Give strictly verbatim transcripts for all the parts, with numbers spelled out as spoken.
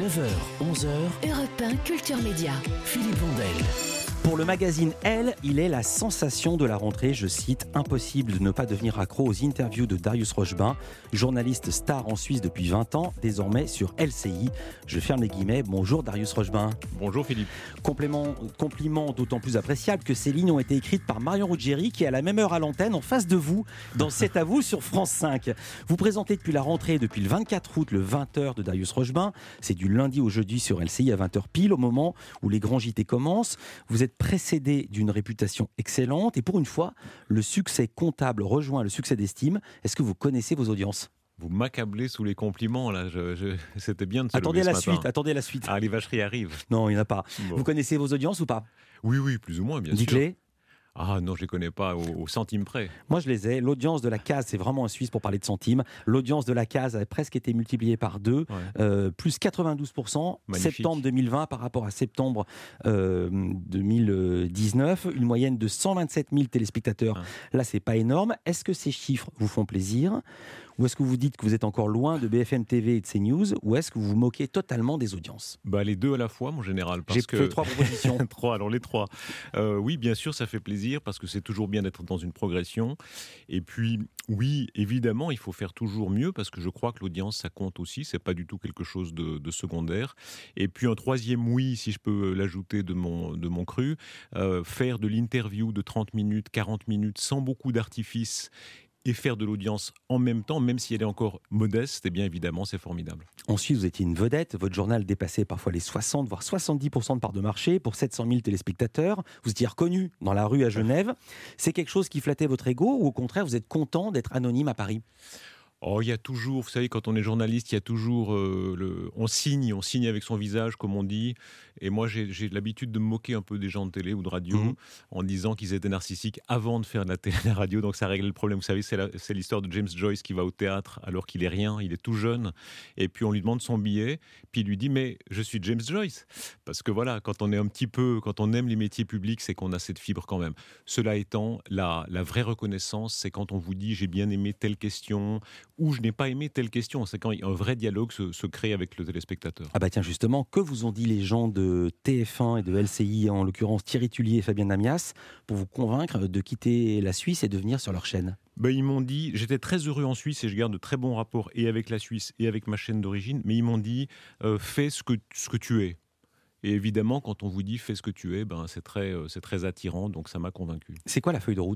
neuf heures, onze heures, Europe un Culture Média. Philippe Vandel. Pour le magazine Elle, il est la sensation de la rentrée, je cite, impossible de ne pas devenir accro aux interviews de Darius Rochebin, journaliste star en Suisse depuis vingt ans, désormais sur L C I. Je ferme les guillemets. Bonjour Darius Rochebin. Bonjour Philippe. Complément, compliment d'autant plus appréciable que ces lignes ont été écrites par Marion Ruggieri qui est à la même heure à l'antenne en face de vous dans C'est à vous sur France cinq. Vous présentez depuis la rentrée, depuis le vingt-quatre août, le vingt heures de Darius Rochebin. C'est du lundi au jeudi sur L C I à vingt heures pile, au moment où les grands J T commencent. Vous êtes précédé d'une réputation excellente et pour une fois, le succès comptable rejoint le succès d'estime. Est-ce que vous connaissez vos audiences ? Vous m'accablez sous les compliments là. Je, je... C'était bien de se attendez lever la ce suite, matin. attendez la suite. Ah, les vacheries arrivent. Non, il n'y en a pas. Bon. Vous connaissez vos audiences ou pas ? Oui, oui, plus ou moins, bien sûr. Dites-les. Ah non, je les connais pas au, au centime près. Moi, je les ai. L'audience de la case, c'est vraiment en Suisse pour parler de centimes. L'audience de la case a presque été multipliée par deux, ouais. euh, plus quatre-vingt-douze pour cent. Magnifique. Septembre deux mille vingt par rapport à septembre euh, deux mille dix-neuf. Une moyenne de cent vingt-sept mille téléspectateurs. Ah. Là, c'est pas énorme. Est-ce que ces chiffres vous font plaisir ? Ou est-ce que vous dites que vous êtes encore loin de B F M T V et de CNews ? Ou est-ce que vous vous moquez totalement des audiences ? Bah, les deux à la fois, mon général. Parce J'ai que... fait trois propositions. trois, alors les trois. Euh, oui, bien sûr, ça fait plaisir parce que c'est toujours bien d'être dans une progression. Et puis, oui, évidemment, il faut faire toujours mieux parce que je crois que l'audience, ça compte aussi. C'est pas du tout quelque chose de, de secondaire. Et puis, un troisième oui, si je peux l'ajouter de mon, de mon cru, euh, faire de l'interview de trente minutes, quarante minutes, sans beaucoup d'artifice et faire de l'audience en même temps, même si elle est encore modeste, eh bien évidemment, c'est formidable. Ensuite, vous étiez une vedette. Votre journal dépassait parfois les soixante, voire soixante-dix pour cent de part de marché pour sept cent mille téléspectateurs. Vous étiez reconnu dans la rue à Genève. C'est quelque chose qui flattait votre ego ou au contraire, vous êtes content d'être anonyme à Paris ? Oh, il y a toujours, vous savez, quand on est journaliste, il y a toujours, euh, le, on signe, on signe avec son visage, comme on dit. Et moi, j'ai, j'ai l'habitude de me moquer un peu des gens de télé ou de radio mmh. en disant qu'ils étaient narcissiques avant de faire de la télé et de la radio. Donc ça règle le problème. Vous savez, c'est, la, c'est l'histoire de James Joyce qui va au théâtre alors qu'il est rien, il est tout jeune. Et puis on lui demande son billet, puis il lui dit mais je suis James Joyce. Parce que voilà, quand on est un petit peu, quand on aime les métiers publics, c'est qu'on a cette fibre quand même. Cela étant, la, la vraie reconnaissance, c'est quand on vous dit j'ai bien aimé telle question. Ou je n'ai pas aimé telle question. C'est quand un vrai dialogue se, se crée avec le téléspectateur. Ah bah tiens, justement, que vous ont dit les gens de T F un et de L C I, en l'occurrence Thierry Tullier et Fabien Amias, pour vous convaincre de quitter la Suisse et de venir sur leur chaîne ? Ben, ils m'ont dit, j'étais très heureux en Suisse et je garde de très bons rapports et avec la Suisse et avec ma chaîne d'origine, mais ils m'ont dit, euh, fais ce que, ce que tu es. Et évidemment, quand on vous dit fais ce que tu es, ben, c'est, très, c'est très attirant, donc ça m'a convaincu. C'est quoi la feuille de route ?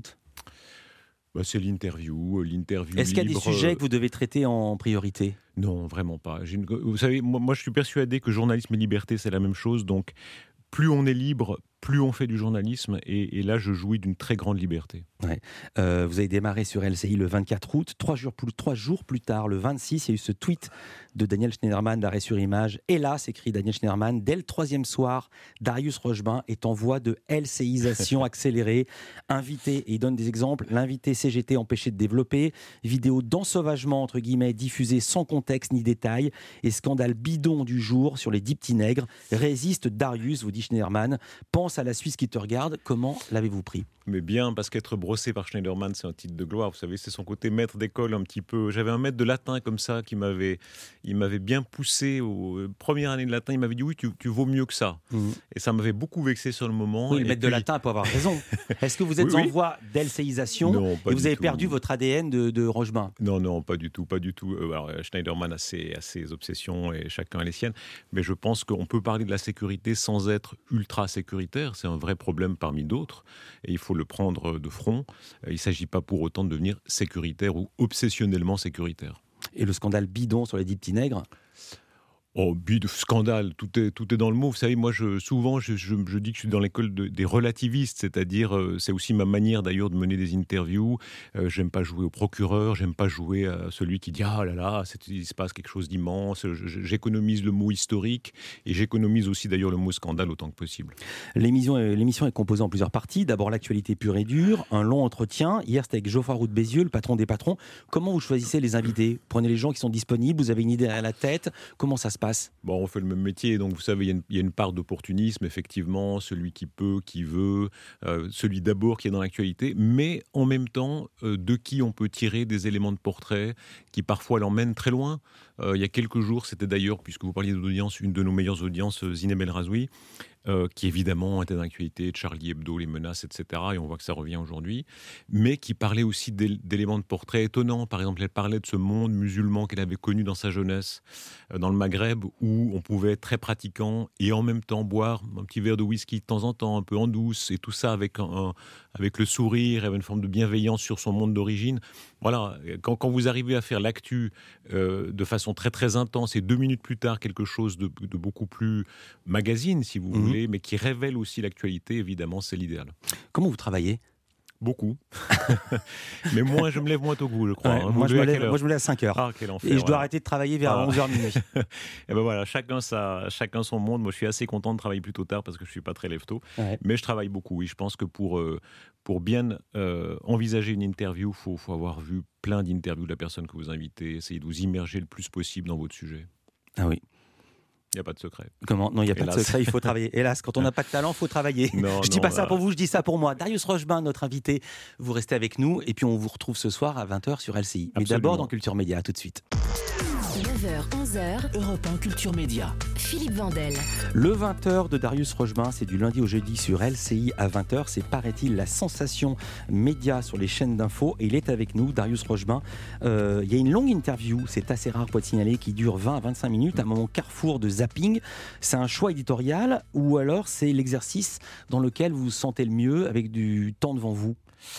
Bah, c'est l'interview, l'interview Est-ce qu'il y a libre. des sujets que vous devez traiter en priorité ? Non, vraiment pas. J'ai une... Vous savez, moi, moi je suis persuadé que journalisme et liberté, c'est la même chose. Donc, plus on est libre, plus on fait du journalisme. Et, et là, je jouis d'une très grande liberté. Ouais. Euh, vous avez démarré sur L C I le vingt-quatre août. Trois jours, plus, trois jours plus tard, le vingt-six, il y a eu ce tweet de Daniel Schneiderman d'Arrêt sur Image. Et là, s'écrit Daniel Schneiderman, dès le troisième soir, Darius Rochebin est en voie de LCIsation accélérée. Invité, et il donne des exemples, l'invité C G T empêché de développer, vidéo d'ensauvagement, entre guillemets, diffusée sans contexte ni détail, et scandale bidon du jour sur les dix petits nègres. Résiste Darius, vous dit Schneiderman. Pense à la Suisse qui te regarde. Comment l'avez-vous pris ? Mais bien, parce qu'être brossé par Schneiderman, c'est un titre de gloire. Vous savez, c'est son côté maître d'école un petit peu. J'avais un maître de latin comme ça qui m'avait, il m'avait bien poussé aux premières années de latin. Il m'avait dit oui, tu, tu vaux mieux que ça. Mmh. Et ça m'avait beaucoup vexé sur le moment. Oui, le et maître puis... de latin peut avoir raison. Est-ce que vous êtes oui, en oui. voie d'LCIsation non, et vous avez tout. perdu votre A D N de, de Rochebin ? Non, non, pas du tout, pas du tout. Alors, Schneiderman a ses, a ses obsessions et chacun a les siennes. Mais je pense qu'on peut parler de la sécurité sans être ultra sécuritaire. C'est un vrai problème parmi d'autres. Et il faut le prendre de front. Il ne s'agit pas pour autant de devenir sécuritaire ou obsessionnellement sécuritaire. Et le scandale bidon sur les dix petits nègres ? Oh, bide, scandale, tout est, tout est dans le mot. Vous savez, moi, je, souvent, je, je, je dis que je suis dans l'école de, des relativistes, c'est-à-dire, euh, c'est aussi ma manière d'ailleurs de mener des interviews. Euh, j'aime pas jouer au procureur, j'aime pas jouer à celui qui dit « Ah là là, c'est, il se passe quelque chose d'immense ». J'économise le mot historique et j'économise aussi d'ailleurs le mot scandale autant que possible. L'émission, l'émission est composée en plusieurs parties. D'abord, l'actualité pure et dure, un long entretien. Hier, c'était avec Geoffroy Roux de Bézieux, le patron des patrons. Comment vous choisissez les invités ? Prenez les gens qui sont disponibles, vous avez une idée à la tête. Comment ça se passe ? Bon, on fait le même métier, donc vous savez, il y, y a une part d'opportunisme, effectivement, celui qui peut, qui veut, euh, celui d'abord qui est dans l'actualité, mais en même temps, euh, de qui on peut tirer des éléments de portrait qui parfois l'emmènent très loin. Euh, il y a quelques jours, c'était d'ailleurs, puisque vous parliez d'audience, une de nos meilleures audiences, Zineb El Razoui, Euh, qui évidemment était dans l'actualité, Charlie Hebdo, les menaces, et cetera. Et on voit que ça revient aujourd'hui. Mais qui parlait aussi d'éléments de portrait étonnants. Par exemple, elle parlait de ce monde musulman qu'elle avait connu dans sa jeunesse, euh, dans le Maghreb, où on pouvait être très pratiquant et en même temps boire un petit verre de whisky de temps en temps, un peu en douce, et tout ça avec, un, un, avec le sourire, avec une forme de bienveillance sur son monde d'origine. Voilà, quand, quand vous arrivez à faire l'actu euh, de façon très très intense et deux minutes plus tard, quelque chose de, de beaucoup plus magazine, si vous mmh. voulez, mais qui révèle aussi l'actualité, évidemment, c'est l'idéal. Comment vous travaillez ? Beaucoup. Mais moi, je me lève moins tôt que vous, je crois. Ouais, hein. moi, je me lève, moi, je me lève à cinq heures. Ah, quel enfer, et je voilà. dois arrêter de travailler vers voilà. onze heures minuit. Et ben voilà, chacun, sa, chacun son monde. Moi, je suis assez content de travailler plus tôt tard parce que je ne suis pas très lève-tôt. Ouais. Mais je travaille beaucoup, oui. Je pense que pour, euh, pour bien euh, envisager une interview, il faut, faut avoir vu plein d'interviews de la personne que vous invitez, essayer de vous immerger le plus possible dans votre sujet. Ah oui. Il n'y a pas de secret. Comment ? Non, il n'y a Hélas. pas de secret, il faut travailler. Hélas, quand on n'a pas de talent, il faut travailler. Non, je ne dis pas bah... ça pour vous, je dis ça pour moi. Darius Rochebin, notre invité, vous restez avec nous et puis on vous retrouve ce soir à vingt heures sur L C I. Mais d'abord dans Culture Média, tout de suite. neuf heures, onze heures, Europe un Culture Média. Philippe Vandel. Le vingt heures de Darius Rochebin, c'est du lundi au jeudi sur L C I à vingt heures. C'est, paraît-il, la sensation média sur les chaînes d'infos. Et il est avec nous, Darius Rochebin. Euh, il y a une longue interview, c'est assez rare pour être signalé, qui dure vingt à vingt-cinq minutes, un moment carrefour de zapping. C'est un choix éditorial ou alors c'est l'exercice dans lequel vous vous sentez le mieux avec du temps devant vous ?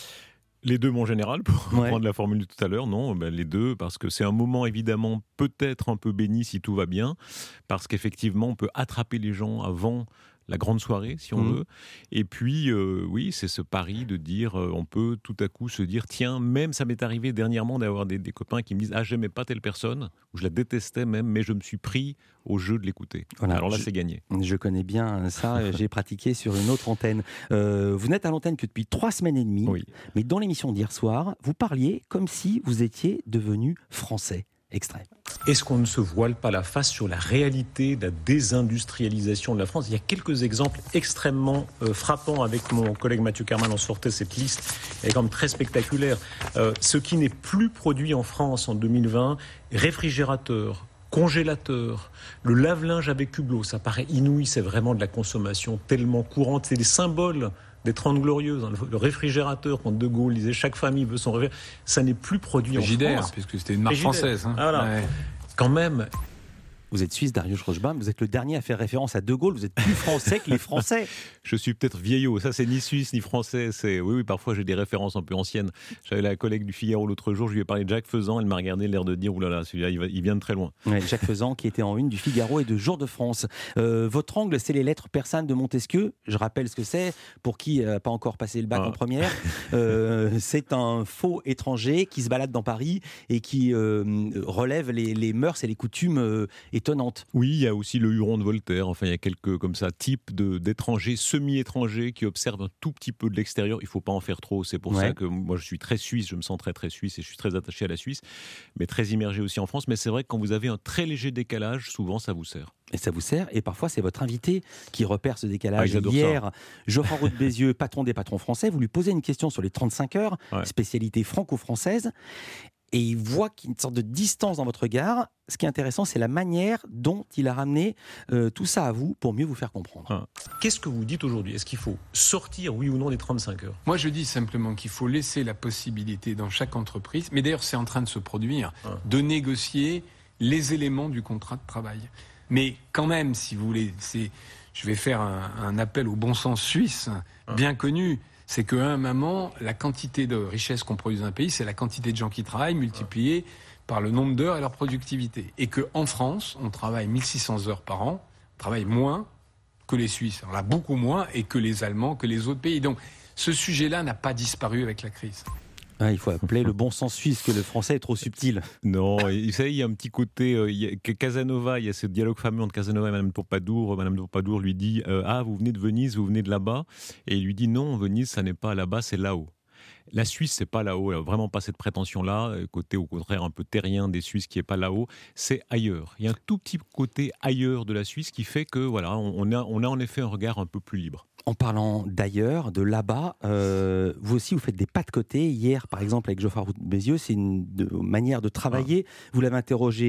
Les deux, mon général, pour ouais. reprendre la formule de tout à l'heure, non, ben les deux, parce que c'est un moment évidemment peut-être un peu béni si tout va bien, parce qu'effectivement on peut attraper les gens avant la grande soirée, si on mmh. veut. Et puis, euh, oui, c'est ce pari de dire, euh, on peut tout à coup se dire, tiens, même ça m'est arrivé dernièrement d'avoir des, des copains qui me disent, ah, j'aimais pas telle personne, ou je la détestais même, mais je me suis pris au jeu de l'écouter. Voilà, alors là, je, c'est gagné. Je connais bien ça, j'ai pratiqué sur une autre antenne. Euh, vous n'êtes à l'antenne que depuis trois semaines et demie, oui. mais dans l'émission d'hier soir, vous parliez comme si vous étiez devenu français. Extrait. Est-ce qu'on ne se voile pas la face sur la réalité de la désindustrialisation de la France ? Il y a quelques exemples extrêmement euh, frappants. Avec mon collègue Mathieu Kerman, on sortait cette liste. Elle est quand même très spectaculaire. Euh, ce qui n'est plus produit en France en deux mille vingt, réfrigérateur, congélateur, le lave-linge avec hublot, ça paraît inouï, c'est vraiment de la consommation tellement courante. C'est des symboles des trente glorieuses, le réfrigérateur, quand De Gaulle disait chaque famille veut son réfrigérateur, ça n'est plus produit Frigidaire, en France. puisque c'était une marque Frigidaire. française. Hein. Voilà. Ouais. Quand même. Vous êtes suisse, Darius Rochebin, vous êtes le dernier à faire référence à De Gaulle, vous êtes plus français que les Français. Je suis peut-être vieillot, ça c'est ni suisse ni français, c'est... Oui, oui, parfois j'ai des références un peu anciennes. J'avais la collègue du Figaro l'autre jour, je lui ai parlé de Jacques Faisan, elle m'a regardé l'air de dire, oulala, celui-là il, va, il vient de très loin. Ouais, Jacques Faisan qui était en une du Figaro et de Jour de France. Euh, votre angle, c'est les lettres persanes de Montesquieu, je rappelle ce que c'est, pour qui n'a pas encore passé le bac ah. en première. Euh, c'est un faux étranger qui se balade dans Paris et qui euh, relève les, les mœurs et les coutumes euh, étonnantes. Oui, il y a aussi le Huron de Voltaire, enfin il y a quelques comme ça types de, d'étrangers, semi-étrangers qui observent un tout petit peu de l'extérieur, il ne faut pas en faire trop, c'est pour ouais. ça que moi je suis très suisse, je me sens très très suisse et je suis très attaché à la Suisse, mais très immergé aussi en France, mais c'est vrai que quand vous avez un très léger décalage, souvent ça vous sert. Et ça vous sert, et parfois c'est votre invité qui repère ce décalage. Ah, Hier, Geoffroy Roux de Bézieux, patron des patrons français, vous lui posez une question sur les trente-cinq heures, ouais. spécialité franco-française, et il voit qu'il y a une sorte de distance dans votre regard. Ce qui est intéressant, c'est la manière dont il a ramené euh, tout ça à vous pour mieux vous faire comprendre. Ah. Qu'est-ce que vous dites aujourd'hui ? Est-ce qu'il faut sortir, oui ou non, des trente-cinq heures ? Moi, je dis simplement qu'il faut laisser la possibilité dans chaque entreprise, mais d'ailleurs, c'est en train de se produire, ah. de négocier les éléments du contrat de travail. Mais quand même, si vous voulez, c'est, je vais faire un, un appel au bon sens suisse, ah. bien connu. C'est qu'à un moment, la quantité de richesse qu'on produit dans un pays, c'est la quantité de gens qui travaillent multipliée ouais. par le nombre d'heures et leur productivité. Et qu'en France, on travaille mille six cents heures par an, on travaille moins que les Suisses. On a beaucoup moins, et que les Allemands, que les autres pays. Donc, ce sujet-là n'a pas disparu avec la crise. Ah, il faut appeler le bon sens suisse, que le français est trop subtil. Non, vous savez, il y a un petit côté... Euh, il y a, que Casanova, il y a ce dialogue fameux entre Casanova et Madame de Pompadour. Madame de Pompadour lui dit euh, « Ah, vous venez de Venise, vous venez de là-bas ?» Et il lui dit « Non, Venise, ça n'est pas là-bas, c'est là-haut. » La Suisse, c'est pas là-haut, elle n'a vraiment pas cette prétention-là, côté au contraire un peu terrien des Suisses qui est pas là-haut, c'est ailleurs. Il y a un tout petit côté ailleurs de la Suisse qui fait que voilà, on a, on a en effet un regard un peu plus libre. En parlant d'ailleurs, de là-bas, euh, vous aussi vous faites des pas de côté. Hier, par exemple, avec Geoffroy Roux de Bézieux, c'est une de, manière de travailler. Ah. Vous l'avez interrogé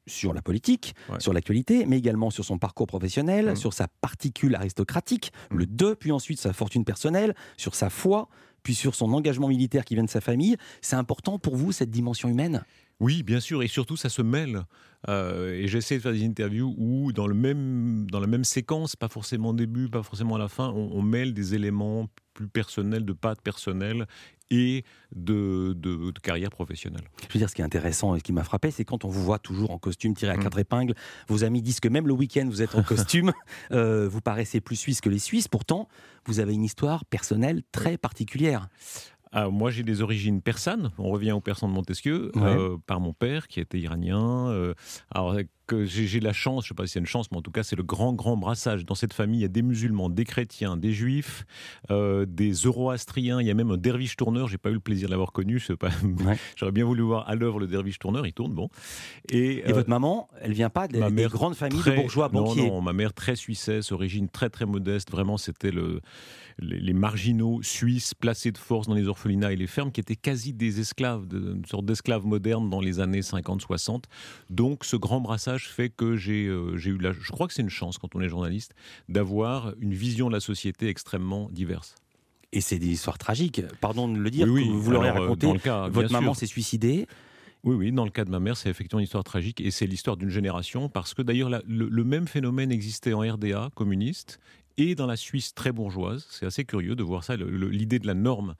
sur la politique, ouais. sur l'actualité, mais également sur son parcours professionnel, mmh. sur sa particule aristocratique, mmh. le deux, puis ensuite sa fortune personnelle, sur sa foi, puis sur son engagement militaire qui vient de sa famille. C'est important pour vous, cette dimension humaine ? Oui, bien sûr, et surtout ça se mêle. Euh, et j'essaie de faire des interviews où dans, le même, dans la même séquence, pas forcément au début, pas forcément à la fin, on, on mêle des éléments plus personnels, de pattes personnelles et de, de, de carrière professionnelle. Je veux dire, ce qui est intéressant et ce qui m'a frappé, c'est quand on vous voit toujours en costume tiré à quatre mmh. épingles, vos amis disent que même le week-end vous êtes en costume, euh, vous paraissez plus suisse que les Suisses, pourtant vous avez une histoire personnelle très particulière. Ah, moi, j'ai des origines persanes. On revient aux Persans de Montesquieu, ouais. euh, par mon père, qui était iranien. Euh, alors, que j'ai, j'ai la chance, je ne sais pas si c'est une chance, mais en tout cas, c'est le grand, grand brassage. Dans cette famille, il y a des musulmans, des chrétiens, des juifs, euh, des zoroastriens. Il y a même un derviche tourneur. Je n'ai pas eu le plaisir de l'avoir connu. C'est pas... ouais. J'aurais bien voulu voir à l'œuvre le derviche tourneur. Il tourne, bon. Et, Et euh, votre maman, elle ne vient pas des, des mère, grandes familles très, de bourgeois banquiers? Non, non, ma mère, très suissesse, origine très, très modeste. Vraiment, c'était le... Les, les marginaux suisses placés de force dans les orphelinats et les fermes qui étaient quasi des esclaves, de, une sorte d'esclaves modernes dans les années cinquante soixante. Donc ce grand brassage fait que j'ai, euh, j'ai eu la... Je crois que c'est une chance quand on est journaliste d'avoir une vision de la société extrêmement diverse. Et c'est des histoires tragiques, pardon de le dire, oui, oui. que vous l'aurez Alors, raconté. Dans le cas, votre maman sûr. s'est suicidée. Oui, oui, dans le cas de ma mère, c'est effectivement une histoire tragique et c'est l'histoire d'une génération parce que d'ailleurs la, le, le même phénomène existait en R D A communiste et dans la Suisse très bourgeoise. C'est assez curieux de voir ça, le, le, l'idée de la norme.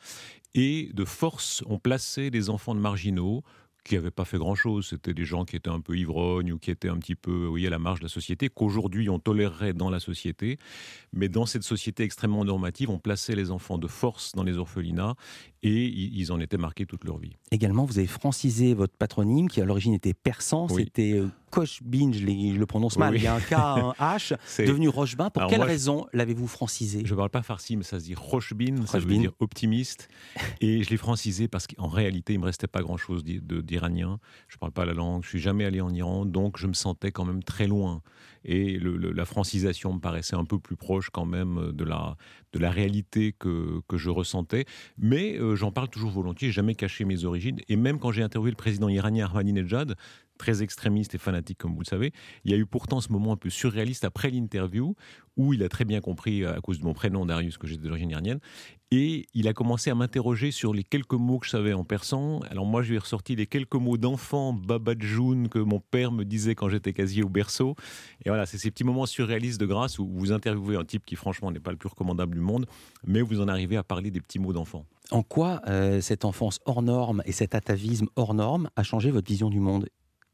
Et de force, on plaçait les enfants de marginaux qui n'avaient pas fait grand-chose. C'était des gens qui étaient un peu ivrognes ou qui étaient un petit peu oui, à la marge de la société, qu'aujourd'hui on tolérerait dans la société. Mais dans cette société extrêmement normative, on plaçait les enfants de force dans les orphelinats et ils en étaient marqués toute leur vie. Également, vous avez francisé votre patronyme qui à l'origine était persan, oui. c'était euh, Kochbin, je, je le prononce mal, oui, oui. il y a un K, un H, c'est... devenu Rochebin. Pour Alors quelle moi, raison je... l'avez-vous francisé? Je ne parle pas farsi, mais ça se dit Rochbin, ça veut dire optimiste. Et je l'ai francisé parce qu'en réalité, il ne me restait pas grand-chose d'iranien. Je ne parle pas la langue, je ne suis jamais allé en Iran, donc je me sentais quand même très loin. Et le, le, la francisation me paraissait un peu plus proche quand même de la, de la réalité que, que je ressentais. Mais euh, j'en parle toujours volontiers, je n'ai jamais caché mes origines. Et même quand j'ai interviewé le président iranien Ahmadinejad, très extrémiste et fanatique comme vous le savez, il y a eu pourtant ce moment un peu surréaliste après l'interview où il a très bien compris à cause de mon prénom Darius que j'étais d'origine iranienne et il a commencé à m'interroger sur les quelques mots que je savais en persan. Alors moi je lui ai ressorti les quelques mots d'enfant babadjoun que mon père me disait quand j'étais quasi au berceau et voilà, c'est ces petits moments surréalistes de grâce où vous interviewez un type qui franchement n'est pas le plus recommandable du monde mais vous en arrivez à parler des petits mots d'enfant. En quoi euh, cette enfance hors norme et cet atavisme hors norme a changé votre vision du monde?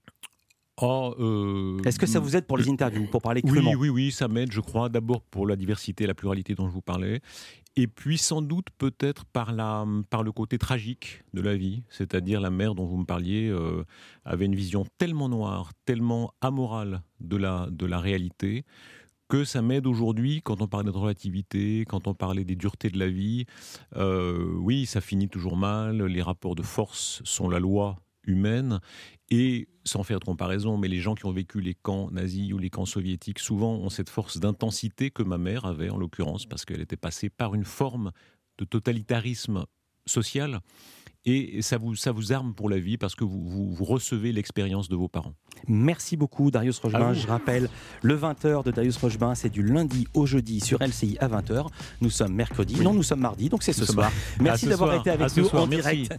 Oh, euh, Est-ce que ça vous aide pour les interviews, pour parler crûment? Oui, oui, oui, ça m'aide, je crois. D'abord pour la diversité, la pluralité dont je vous parlais. Et puis sans doute peut-être par, la, par le côté tragique de la vie. C'est-à-dire la mère dont vous me parliez euh, avait une vision tellement noire, tellement amorale de la, de la réalité que ça m'aide aujourd'hui quand on parlait de relativité, quand on parlait des duretés de la vie. Euh, oui, ça finit toujours mal, les rapports de force sont la loi humaine. Et sans faire de comparaison, mais les gens qui ont vécu les camps nazis ou les camps soviétiques, souvent ont cette force d'intensité que ma mère avait, en l'occurrence, parce qu'elle était passée par une forme de totalitarisme social. Et ça vous, ça vous arme pour la vie parce que vous, vous, vous recevez l'expérience de vos parents. Merci beaucoup Darius Rochebin. Je rappelle, le vingt heures de Darius Rochebin, c'est du lundi au jeudi sur L C I à vingt heures. Nous sommes mercredi, oui. non nous sommes mardi, donc c'est ce nous soir. Merci d'avoir soir. été avec nous en direct